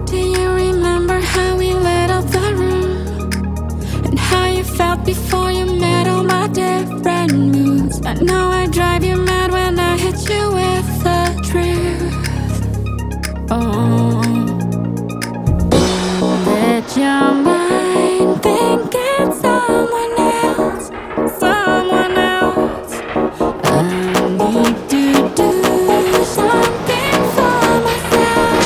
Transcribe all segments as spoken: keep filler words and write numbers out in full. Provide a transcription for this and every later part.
Do you remember how we lit up the room? And how you felt before you met all my different moods? I know I drive you mad when I hit you with the truth. Oh, that you're mine, thinking someone else, someone else. I need to do something for myself.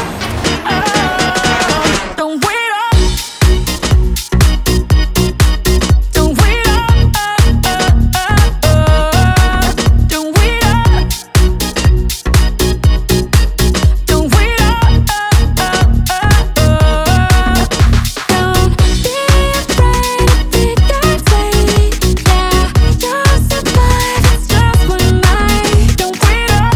Oh, don't wait up, don't wait up, uh, uh, uh, uh. Don't wait up, don't wait up, uh, uh, uh, uh. Don't be afraid of the dark side. Yeah, you'll survive, it's just one night. Don't wait up,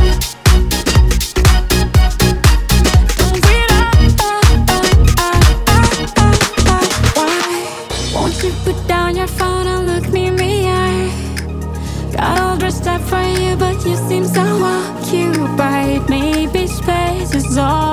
don't wait up, uh, uh, uh, uh, uh, uh. Why won't you put down your phone and look me in the eye? Got all dressed up for you, but you seem so occupied. Maybe space is all